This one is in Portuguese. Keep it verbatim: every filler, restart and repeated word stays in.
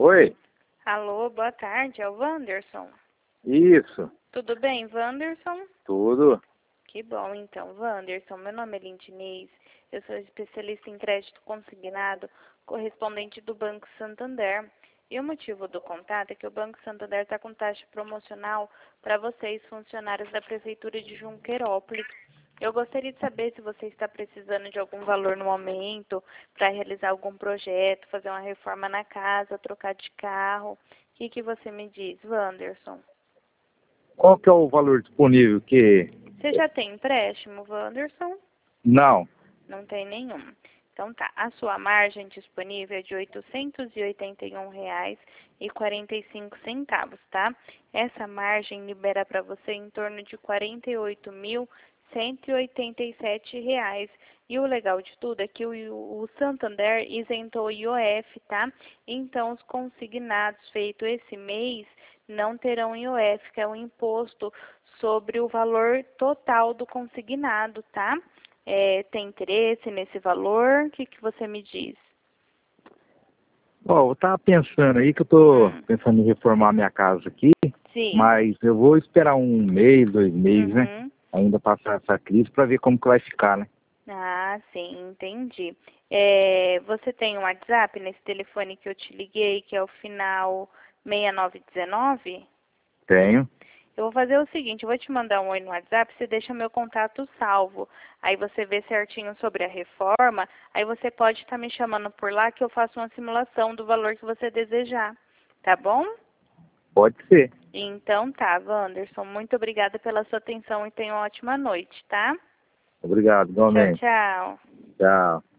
Oi, Alô, boa tarde, é o Wanderson. isso, Tudo bem, Wanderson? tudo. Que bom, então, Wanderson. Meu nome é Lindinês, eu sou especialista em crédito consignado, correspondente do Banco Santander. E o motivo do contato é que o Banco Santander está com taxa promocional para vocês, funcionários da Prefeitura de Junqueirópolis. Eu gostaria de saber se você está precisando de algum valor no momento para realizar algum projeto, fazer uma reforma na casa, trocar de carro. O que, que você me diz, Wanderson? Qual que é o valor disponível que... Você já tem empréstimo, Wanderson? Não, Não tem nenhum. Então tá, a sua margem disponível é de oitocentos e oitenta e um reais e quarenta e cinco centavos, tá? Essa margem libera para você em torno de quarenta e oito mil cento e oitenta e sete reais. E o legal de tudo é que o, o Santander isentou o I O F, tá? Então os consignados feitos esse mês não terão I O F, que é o imposto sobre o valor total do consignado, tá? É, tem interesse nesse valor? O que, que você me diz? ó, eu tava pensando aí que eu tô Hum, pensando em reformar minha casa aqui, sim. mas eu vou esperar um mês, dois meses, né? Uhum. Ainda passar essa crise para ver como que vai ficar, né? Ah, sim, entendi. É, você tem um WhatsApp nesse telefone que eu te liguei, que é o final seis nove um nove? Tenho. Eu vou fazer o seguinte, eu vou te mandar um oi no WhatsApp, você deixa meu contato salvo. Aí você vê certinho sobre a reforma, aí você pode estar me chamando por lá que eu faço uma simulação do valor que você desejar. Tá bom? Pode ser. Então tá, Wanderson, muito obrigada pela sua atenção e tenha uma ótima noite, tá? Obrigado, Tchau, igualmente. tchau. Tchau.